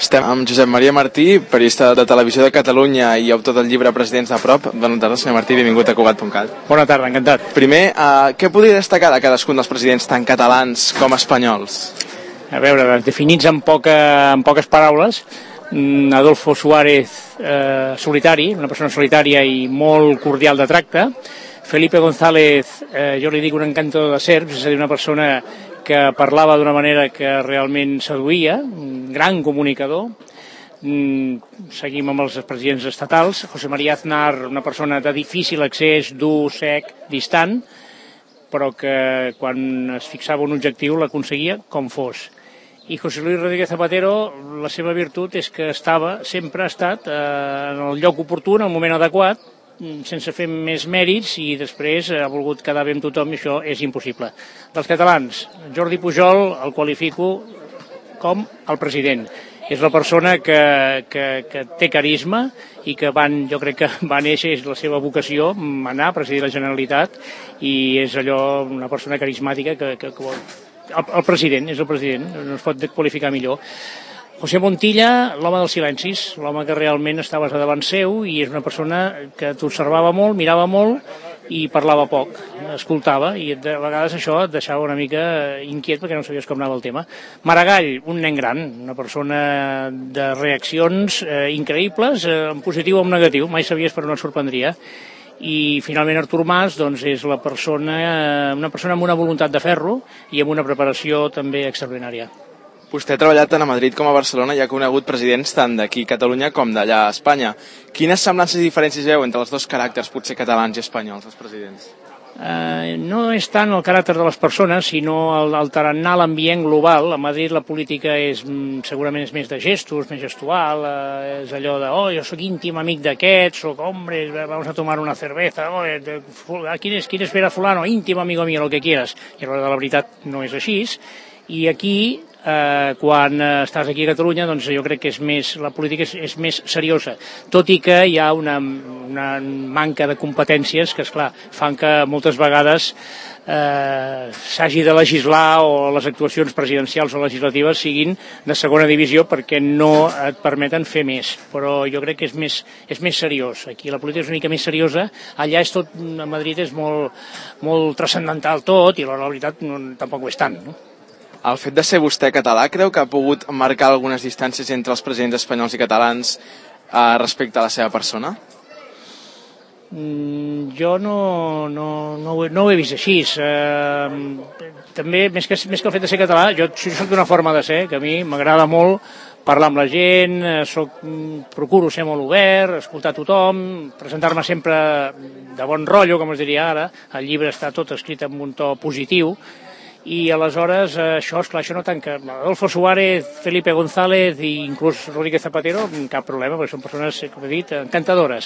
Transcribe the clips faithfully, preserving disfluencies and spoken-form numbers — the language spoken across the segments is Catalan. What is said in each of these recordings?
Estem amb Josep Maria Martí, periodista de Televisió de Catalunya i autor del llibre Presidents de prop. Bona tarda, senyor Martí, benvingut a Cugat punt cat. Bona tarda, encantat. Primer, eh, què podria destacar de cadascun dels presidents, tant catalans com espanyols? A veure, definits en, poca, en poques paraules, Adolfo Suárez, eh, solitari, una persona solitària i molt cordial de tracte. Felipe González, eh, jo li dic un encantador de serps, és a dir, una persona que parlava d'una manera que realment seduïa, un gran comunicador. Seguim amb els presidents estatals. José María Aznar, una persona de difícil accés, dur, sec, distant, però que quan es fixava un objectiu l'aconseguia com fos. I José Luis Rodríguez Zapatero, la seva virtut és que estava, sempre ha estat eh, en el lloc oportú, en el moment adequat, sense fer més mèrits, i després ha volgut quedar bé amb tothom i això és impossible. Dels catalans, Jordi Pujol el qualifico com el president. És la persona que, que, que té carisma i que van, jo crec que va néixer, és la seva vocació, anar a presidir la Generalitat, i és allò, una persona carismàtica que, que, que el, el president, és el president, no es pot qualificar millor. José Montilla, l'home dels silencis, l'home que realment estava davant seu i és una persona que t'observava molt, mirava molt i parlava poc, escoltava, i de vegades això et deixava una mica inquiet perquè no sabies com anava el tema. Maragall, un nen gran, una persona de reaccions eh, increïbles, eh, en positiu o en negatiu, mai sabies per on et sorprendria. I finalment Artur Mas, doncs, és la persona, eh, una persona amb una voluntat de ferro i amb una preparació també extraordinària. Vostè ha treballat tant a Madrid com a Barcelona i ha conegut presidents tant d'aquí a Catalunya com d'allà a Espanya. Quines semblances i diferències veu entre els dos caràcters, potser catalans i espanyols, els presidents? Eh, no és tant el caràcter de les persones, sinó el, el tarannà, l'ambient global. A Madrid la política és, segurament és més de gestos, més gestual, eh, és allò de, oh, jo sóc íntim amic d'aquest, sóc hombre, vamos a tomar una cerveza, oh, de, ¿quién es, quién es Vera fulano? Íntimo amigo mío, lo que quieras. I a l'hora de la veritat no és així. I aquí, eh, quan estàs aquí a Catalunya, doncs jo crec que és més, la política és, és més seriosa, tot i que hi ha una, una manca de competències que, esclar, fan que moltes vegades eh, s'hagi de legislar o les actuacions presidencials o legislatives siguin de segona divisió perquè no et permeten fer més, però jo crec que és més, és més seriós. Aquí la política és una mica més seriosa, allà és tot, a Madrid és molt, molt transcendental tot, i la veritat no, tampoc ho és tant, no? El fet de ser vostè català creu que ha pogut marcar algunes distàncies entre els presidents espanyols i catalans eh, respecte a la seva persona? Mm, jo no, no, no, ho he, no ho he vist així. Eh, també, més que, més que el fet de ser català, jo, jo soc d'una forma de ser, que a mi m'agrada molt parlar amb la gent, soc, procuro ser molt obert, escoltar tothom, presentar-me sempre de bon rotllo, com es diria ara. El llibre està tot escrit amb un to positiu, i aleshores això, esclar, això no tanca. Adolfo Suárez, Felipe González i inclús Rodríguez Zapatero, cap problema, perquè són persones, com he dit, encantadores.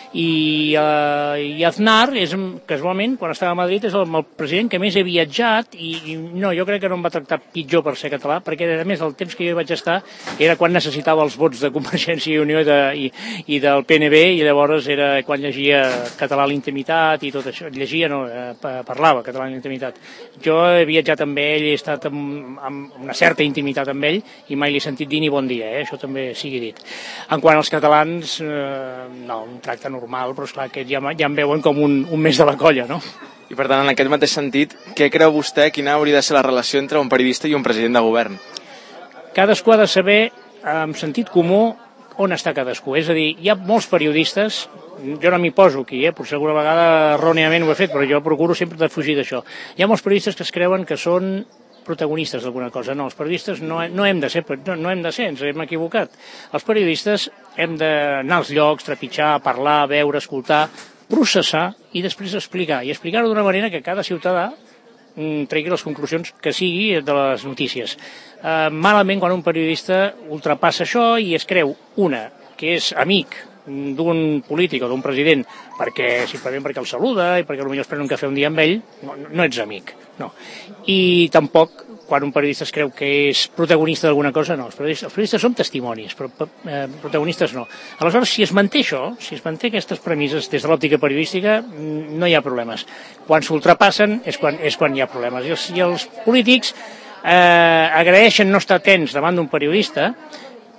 I, uh, i Aznar, és, casualment, quan estava a Madrid, és el, el president que més he viatjat, i, i no, jo crec que no em va tractar pitjor per ser català, perquè a més el temps que jo hi vaig estar era quan necessitava els vots de Convergència i Unió i, de, i, i del P N B, i llavors era quan llegia català a la intimitat i tot això. Llegia, no, parlava català a la intimitat. Jo he viatjat amb ell, he estat amb, amb una certa intimitat amb ell i mai li he sentit dir ni bon dia, eh? Això també sigui dit. En quant als catalans, eh, no, un tracte normal, però esclar, que ja, ja em veuen com un, un més de la colla, no? I per tant, en aquest mateix sentit, què creu vostè, quina hauria de ser la relació entre un periodista i un president de govern? Cadascú ha de saber, amb sentit comú, on està cadascú. És a dir, hi ha molts periodistes, jo no m'hi poso aquí, eh? Potser alguna vegada erròniament ho he fet, però jo procuro sempre de fugir d'això. Hi ha molts periodistes que es creuen que són protagonistes d'alguna cosa. No, els periodistes no, no hem de ser, no, no hem de ser, ens hem equivocat. Els periodistes hem d'anar als llocs, trepitjar, parlar, veure, escoltar, processar i després explicar. I explicar-ho d'una manera que cada ciutadà tregui les conclusions que sigui de les notícies. Eh, malament quan un periodista ultrapassa això i es creu, una, que és amic d'un polític o d'un president perquè simplement perquè el saluda i perquè potser es pren un cafè un dia amb ell, no, no ets amic, no. I tampoc quan un periodista es creu que és protagonista d'alguna cosa, no, els periodistes, els periodistes són testimonis, però eh, protagonistes no. Aleshores, si es manté això, si es manté aquestes premisses des de l'òptica periodística, no hi ha problemes. Quan s'ultrapassen és quan, és quan hi ha problemes. I els, i els polítics eh, agraeixen no estar atents davant d'un periodista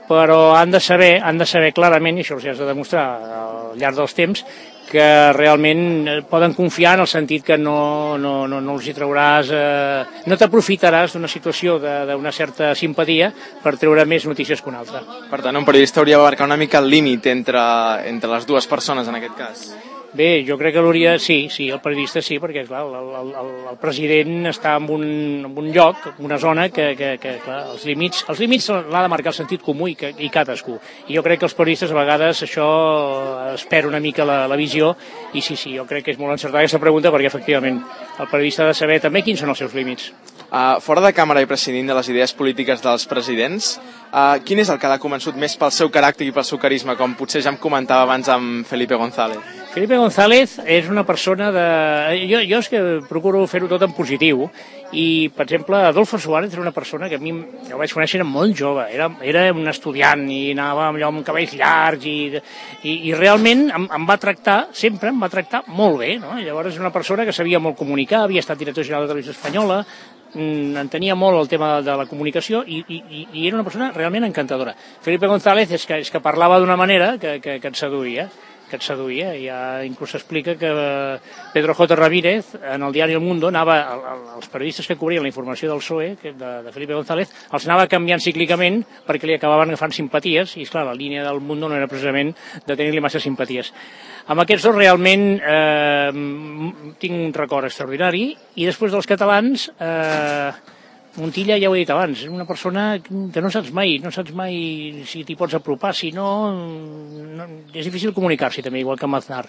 però han de saber, han de saber clarament, i això els has de demostrar al llarg dels temps, que realment poden confiar en el sentit que no, no, no, no els hi trauràs, eh, no t'aprofitaràs d'una situació d'una certa simpatia per treure més notícies que una altra. Per tant, un periodista hauria d'abarcar una mica el límit entre, entre les dues persones en aquest cas. Bé, jo crec que l'hauria... Sí, sí, el periodista sí, perquè clar, el, el, el, el president està en un, en un lloc, en una zona que, que, que clar, els límits els límits l'ha de marcar el sentit comú i, que, i cadascú. I jo crec que els periodistes a vegades això es perd una mica la, la visió i sí, sí, jo crec que és molt encertada aquesta pregunta perquè efectivament el periodista ha de saber també quins són els seus límits. Uh, fora de càmera i prescindint de les idees polítiques dels presidents, uh, quin és el que l'ha convençut més pel seu caràcter i pel seu carisma, com potser ja em comentava abans amb Felipe González? Felipe González és una persona de... Jo, jo és que procuro fer-ho tot en positiu i, per exemple, Adolfo Suárez era una persona que a mi jo vaig conèixer era molt jove, era, era un estudiant i anava amb, allò, amb cabells llargs i, i, i realment em, em va tractar, sempre em va tractar molt bé, no? I llavors és una persona que sabia molt comunicar, havia estat director general de Televisió Espanyola, entenia molt el tema de la comunicació i, i, i era una persona realment encantadora. Felipe González és que, és que parlava d'una manera que, que, que et seduïa, que et seduïa. Ja inclús explica que Pedro J. Ramírez, en el diari El Mundo, anava, els periodistes que cobrien la informació del P S O E, de, de Felipe González, els anava canviant cíclicament perquè li acabaven agafant simpaties, i esclar, la línia del Mundo no era precisament de tenir-li massa simpaties. Amb aquests dos realment eh, tinc un record extraordinari, i després dels catalans, eh, Montilla ja ho he dit abans, és una persona que no saps mai, no saps mai si t'hi pots apropar, si no, no és difícil comunicar-s'hi també, igual que amb Aznar.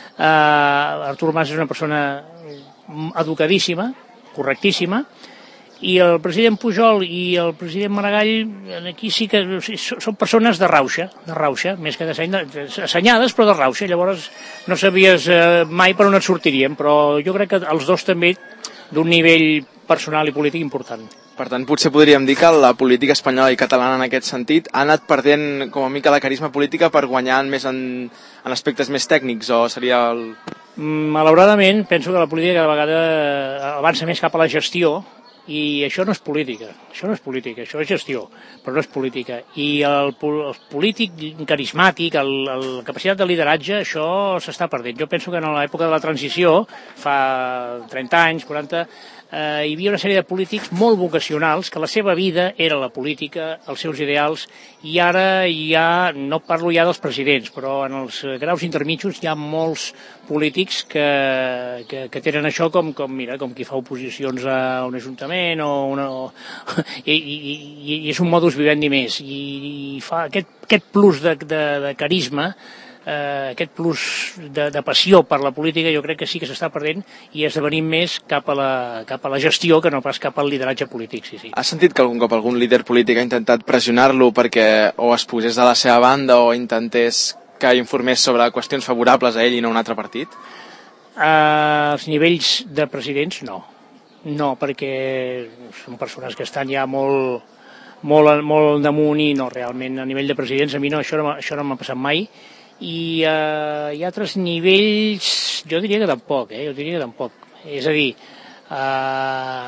Uh, Artur Mas és una persona educadíssima, correctíssima, i el president Pujol i el president Maragall aquí sí que són persones de rauxa, de rauxa, més que assenyades, però de rauxa, llavors no sabies eh, mai per on et sortirien, però jo crec que els dos també d'un nivell personal i polític important. Per tant, potser podríem dir que la política espanyola i catalana en aquest sentit ha anat perdent com a mica la carisma política per guanyar més en, en aspectes més tècnics, o seria el... Malauradament, penso que la política cada vegada avança més cap a la gestió, i això no és política, això no és política, això és gestió, però no és política. I el, el polític carismàtic, el, el, la capacitat de lideratge, això s'està perdent. Jo penso que en l'època de la transició, fa trenta anys, quaranta, eh, hi havia una sèrie de polítics molt vocacionals, que la seva vida era la política, els seus ideals, i ara ja, no parlo ja dels presidents, però en els graus intermitjos hi ha molts polítics que, que, que tenen això com, com, mira, com qui fa oposicions a un ajuntament o una, o, i, i, i és un modus vivendi més, i, i fa aquest, aquest plus de, de, de carisma, eh, aquest plus de, de passió per la política, jo crec que sí que s'està perdent i esdevenint més cap a, la, cap a la gestió que no pas cap al lideratge polític. Sí, sí. Has sentit que algun cop algun líder polític ha intentat pressionar-lo perquè o es posés a la seva banda o intentés que informés sobre qüestions favorables a ell i no a un altre partit? Uh, als nivells de presidents, no. No, perquè són persones que estan ja molt, molt, molt damunt i no, realment, a nivell de presidents, a mi no, això no, això no m'ha passat mai. I uh, hi ha altres nivells, jo diria que tampoc, eh? jo diria que tampoc. És a dir, uh,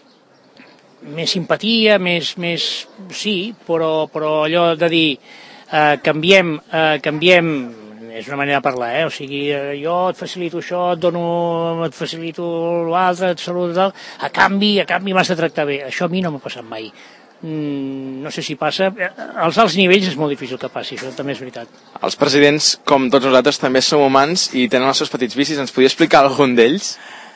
més simpatia, més, més sí, però, però allò de dir Uh, canviem, uh, canviem, és una manera de parlar, eh? O sigui, uh, jo et facilito això, et dono, et facilito l'altre, et saludo tal, a canvi, a canvi m'has de tractar bé. Això a mi no m'ha passat mai. Mm, no sé si passa, als alts nivells és molt difícil que passi, això també és veritat. Els presidents, com tots nosaltres, també som humans i tenen els seus petits vicis. Ens podria explicar algun d'ells?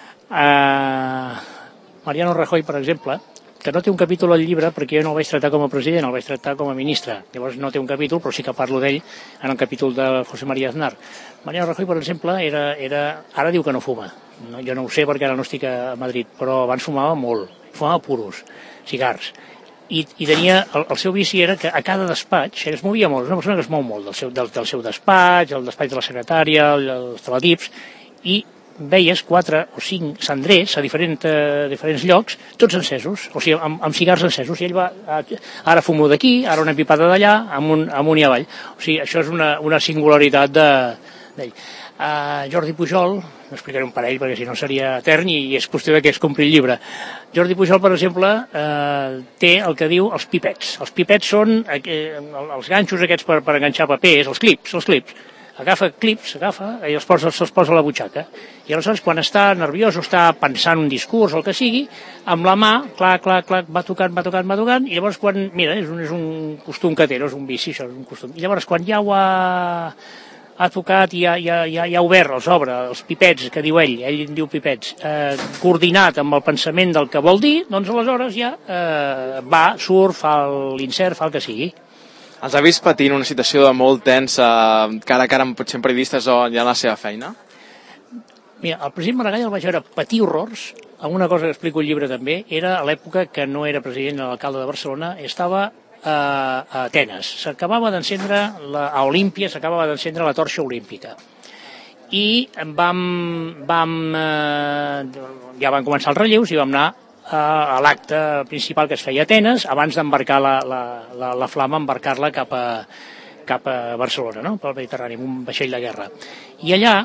Uh, Mariano Rajoy, per exemple, que no té un capítol al llibre perquè jo no el vaig tractar com a president, el vaig tractar com a ministre. Llavors no té un capítol, però sí que parlo d'ell en el capítol de José María Aznar. Mariano Rajoy, per exemple, era, era... ara diu que no fuma. No, jo no ho sé perquè ara no estic a Madrid, però abans fumava molt. Fumava puros, cigars. I, i tenia, el, el seu vici era que a cada despatx, ell es movia molt, és una persona que es mou molt del seu, del, del seu despatx, el despatx de la secretària, els teletips, i veies quatre o cinc cendrers a diferents, eh, diferents llocs, tots encesos, o sigui, amb, amb cigars encesos, i ell va, ara fumo d'aquí, ara una pipada d'allà, amunt, amunt i avall. O sigui, això és una, una singularitat de, d'ell. Uh, Jordi Pujol, n'explicaré un parell perquè si no seria etern i és qüestió de que es compri el llibre. Jordi Pujol, per exemple, uh, té el que diu els pipets. Els pipets són uh, els ganxos aquests per, per enganxar papers, els clips, els clips. Agafa clips, agafa, i els posa, se'ls posa a la butxaca. I aleshores, quan està nerviós o està pensant un discurs o el que sigui, amb la mà, clac, clac, clac, va tocant, va tocant, va tocant, i llavors quan, mira, és un, és un costum que té, no és un vici, això és un costum. I llavors, quan ja ho ha... ha tocat i ja, ja, ja, ja ha obert, els obre, els pipets, que diu ell, ell en diu pipets, eh, coordinat amb el pensament del que vol dir, doncs aleshores ja eh, va, surt, fa l'insert, fa el que sigui. Els ha vist patint una situació de molt tensa, cara a cara amb potser periodistes o ja en la seva feina? Mira, el president Maragall el vaig veure patir horrors, amb una cosa que explico al llibre també, era a l'època que no era president de l'alcalde de Barcelona, estava a Atenes. S'acabava d'encendre, a Olímpia s'acabava d'encendre la torxa olímpica. I vam, vam, ja van començar els relleus i vam anar a l'acte principal que es feia a Atenes abans d'embarcar la, la, la, la flama, embarcar-la cap a, cap a Barcelona, no? Pel Mediterrani, amb un vaixell de guerra. I allà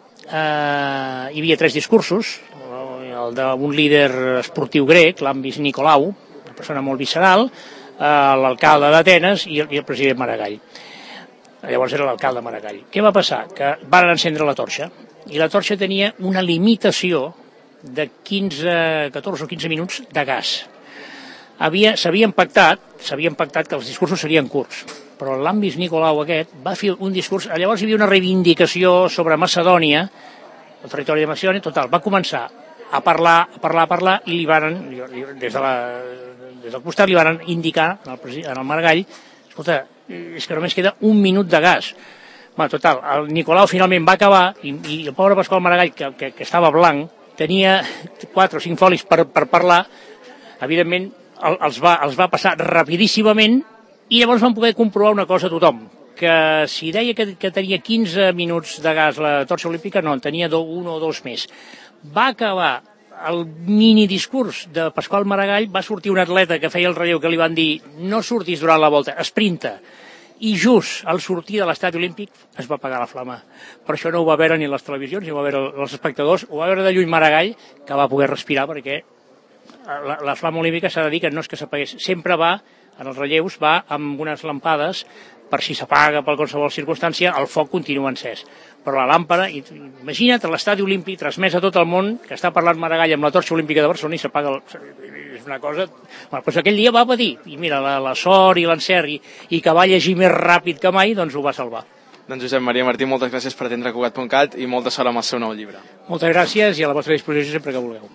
eh, hi havia tres discursos, el d'un líder esportiu grec, l'Ambis Nicolau, una persona molt visceral, l'alcalde d'Atenes i el president Maragall. Llavors era l'alcalde Maragall. Què va passar? Que van encendre la torxa i la torxa tenia una limitació de quinze, catorze o quinze minuts de gas. S'havien pactat, s'havien pactat que els discursos serien curts, però l'Ambis Nicolau aquest va fer un discurs, llavors hi havia una reivindicació sobre Macedònia, el territori de Macedònia, total, va començar a parlar, a parlar, a parlar i li van, des de la des del costat li van indicar al en el Maragall, escolta, és que només queda un minut de gas. Bueno, total, el Nicolau finalment va acabar i, i el pobre Pasqual Maragall, que, que, que estava blanc, tenia quatre o cinc folis per, per parlar, evidentment el, els, va, els va passar rapidíssimament i llavors van poder comprovar una cosa a tothom, que si deia que, que tenia quinze minuts de gas la torxa olímpica, no, en tenia do, un o dos més. Va acabar el mini discurs de Pasqual Maragall, va sortir un atleta que feia el relleu que li van dir no surtis durant la volta, esprinta. I just al sortir de l'estadi olímpic es va apagar la flama. Per això no ho va veure ni les televisions, ni ho va veure els espectadors, ho va veure de lluny Maragall, que va poder respirar perquè la, la flama olímpica s'ha de dir que no és que s'apagués, sempre va, en els relleus, va amb unes lampades per si s'apaga per qualsevol circumstància, el foc continua encès. Però la làmpada, imagina't l'estadi olímpic transmès a tot el món, que està parlant Maragall amb la torxa olímpica de Barcelona i s'apaga, és una cosa... Bueno, doncs aquell dia va patir, i mira, la, la sort i l'encert, i, i que va llegir més ràpid que mai, doncs ho va salvar. Doncs Josep Maria Martí, moltes gràcies per atendre Cugat punt cat i molta sort amb el seu nou llibre. Moltes gràcies i a la vostra disposició sempre que vulgueu.